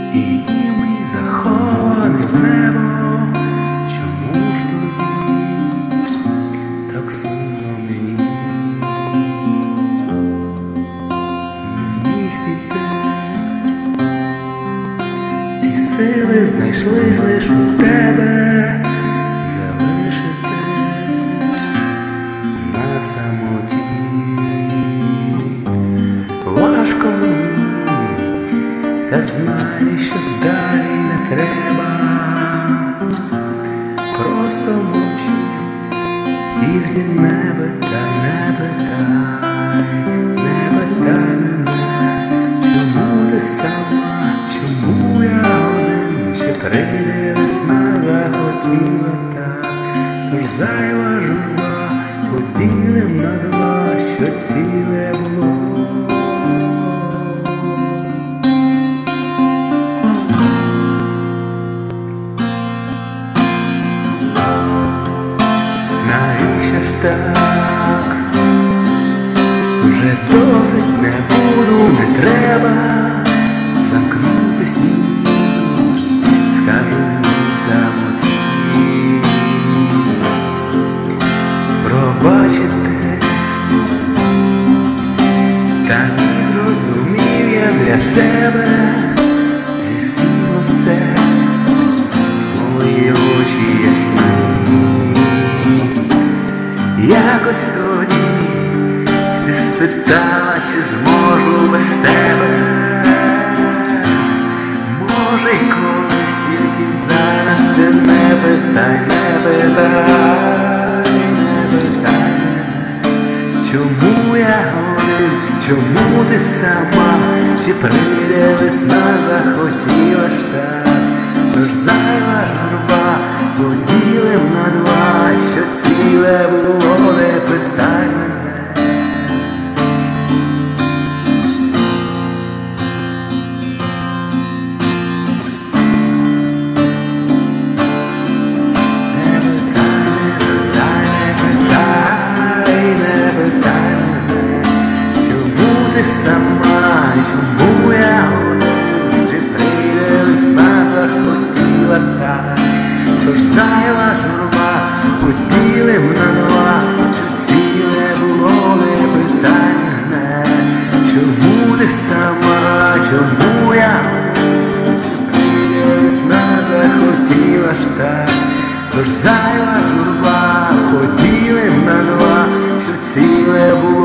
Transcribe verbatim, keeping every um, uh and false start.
і дім мій захований в небо. Чому ж тобі так сумно мені? Не зміг піти, ці сили знайшлись лиш у тебе, залишити на самоті. Важко мені, та знай, що далі не треба. Просто мовчи, тільки не питай, не питай, не питай мене, чому ти сама, чому я один, чи прийде весна, захотіла так. Тож зайва журба поділим на два, що ціле було. Навіщо ж так? Вже досить, не буду, не треба замкнути сніг, скажу мій самоті. Пробачити, та не зрозумів я для себе, зісніло все, мої очі ясні. Якось тоді ти спитала, чи зможу без тебе. Може й колись, тільки зараз ти не питай, не питай, не питай мене, чому я один, чому ти сама, чи прийде весна, захотіла ж так. Тож зайва журба поділим на два, що ціле було, не питай мене. Не питай, не питай, не питай мене, чому ти сама, чому я один, чи прийде весна, захотіла так. Тож зайва журба поділим на два, що ціле було, не питай мене, чому ти сама, чому я, чи прийде весна, захотіла ж так. Тож зайва журба поділим на два, що ціле було.